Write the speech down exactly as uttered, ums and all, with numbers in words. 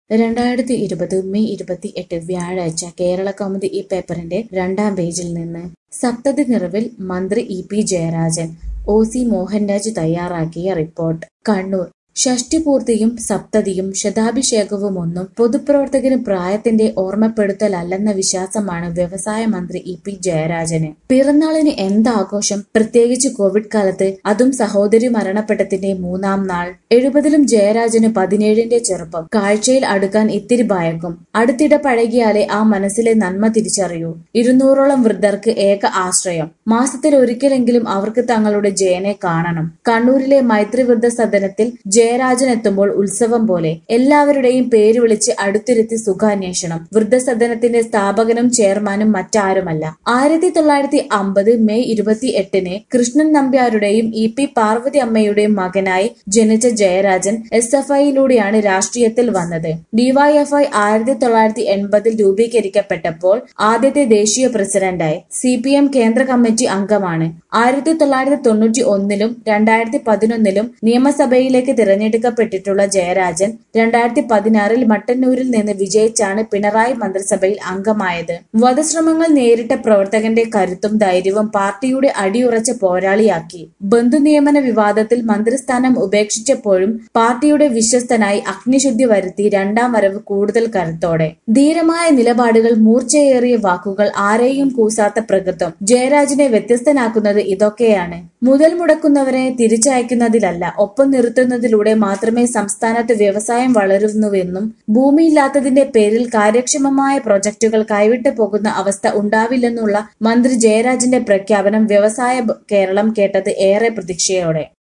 രണ്ടായിരത്തി ഇരുപത് മെയ് ഇരുപത്തിയെട്ട് വ്യാഴാഴ്ച കേരളകൗമുദി ഈ പേപ്പറിന്റെ രണ്ടാം പേജിൽ നിന്ന് സപ്തതി നിറവിൽ മന്ത്രി E P Jayarajan. O C Mohanraj തയ്യാറാക്കിയ റിപ്പോർട്ട്. കണ്ണൂർ. ഷഷ്ടിപൂർത്തിയും സപ്തതിയും ശതാഭിഷേകവുമൊന്നും പൊതുപ്രവർത്തകന് പ്രായത്തിന്റെ ഓർമ്മപ്പെടുത്തലല്ലെന്ന വിശ്വാസമാണ് വ്യവസായ മന്ത്രി ഇ പി ജയരാജന്. പിറന്നാളിന് എന്താഘോഷം, പ്രത്യേകിച്ച് കോവിഡ് കാലത്ത്, അതും സഹോദരി മരണപ്പെട്ടതിന്റെ മൂന്നാം നാൾ. എഴുപതിലും ജയരാജന് പതിനേഴിന്റെ ചെറുപ്പം. കാഴ്ചയിൽ അടുക്കാൻ ഇത്തിരി ഭയക്കും. അടുത്തിടെ പഴകിയാലേ ആ മനസ്സിലെ നന്മ തിരിച്ചറിയൂ. ഇരുന്നൂറോളം വൃദ്ധർക്ക് ഏക ആശ്രയം. മാസത്തിൽ ഒരിക്കലെങ്കിലും അവർക്ക് തങ്ങളുടെ ജയനെ കാണണം. കണ്ണൂരിലെ മൈത്രി വൃദ്ധസദനത്തിൽ ജയരാജനെത്തുമ്പോൾ ഉത്സവം പോലെ. എല്ലാവരുടെയും പേര് വിളിച്ച് അടുത്തിരുത്തി സുഖാന്വേഷണം. വൃദ്ധസദനത്തിന്റെ സ്ഥാപകനും ചെയർമാനും മറ്റാരുമല്ല. ആയിരത്തി തൊള്ളായിരത്തി അമ്പത് മെയ് ഇരുപത്തി എട്ടിന് കൃഷ്ണൻ നമ്പ്യാരുടെയും ഇ പി പാർവതി അമ്മയുടെയും മകനായി ജനിച്ച ജയരാജൻ എസ് എഫ് ഐയിലൂടെയാണ് രാഷ്ട്രീയത്തിൽ വന്നത്. ഡിവൈഎഫ്ഐ ആയിരത്തി തൊള്ളായിരത്തി എൺപതിൽ രൂപീകരിക്കപ്പെട്ടപ്പോൾ ആദ്യത്തെ ദേശീയ പ്രസിഡന്റായി. സി പി എം കേന്ദ്ര കമ്മിറ്റി അംഗമാണ്. ആയിരത്തി തൊള്ളായിരത്തി തൊണ്ണൂറ്റി ഒന്നിലും രണ്ടായിരത്തി പതിനൊന്നിലും നിയമസഭയിലേക്ക് തിരഞ്ഞെടുക്കപ്പെട്ടിട്ടുള്ള ജയരാജൻ രണ്ടായിരത്തി പതിനാറിൽ മട്ടന്നൂരിൽ നിന്ന് വിജയിച്ചാണ് പിണറായി മന്ത്രിസഭയിൽ അംഗമായത്. വധശ്രമങ്ങൾ നേരിട്ട പ്രവർത്തകന്റെ കരുത്തും ധൈര്യവും പാർട്ടിയുടെ അടിയുറച്ച പോരാളിയാക്കി. ബന്ധുനിയമന വിവാദത്തിൽ മന്ത്രിസ്ഥാനം ഉപേക്ഷിച്ചപ്പോഴും പാർട്ടിയുടെ വിശ്വസ്തനായി അഗ്നിശുദ്ധി വരുത്തി രണ്ടാം വരവ് കൂടുതൽ കരുത്തോടെ. ധീരമായ നിലപാടുകൾ, മൂർച്ചയേറിയ വാക്കുകൾ, ആരെയും കൂസാത്ത പ്രകൃതം. ജയരാജനെ വ്യത്യസ്തനാക്കുന്നത് ഇതൊക്കെയാണ്. മുതൽ മുടക്കുന്നവരെ തിരിച്ചയക്കുന്നതിലല്ല, ഒപ്പം നിർത്തുന്നതിലൂടെ മാത്രമേ സംസ്ഥാനത്ത് വ്യവസായം വളരുന്നുവെന്നും ഭൂമിയില്ലാത്തതിന്റെ പേരിൽ കാര്യക്ഷമമായ പ്രൊജക്ടുകൾ കൈവിട്ടു പോകുന്ന അവസ്ഥ ഉണ്ടാവില്ലെന്നുള്ള മന്ത്രി ജയരാജന്റെ പ്രഖ്യാപനം വ്യവസായ കേരളം കേട്ടത് ഏറെ പ്രതീക്ഷയോടെ.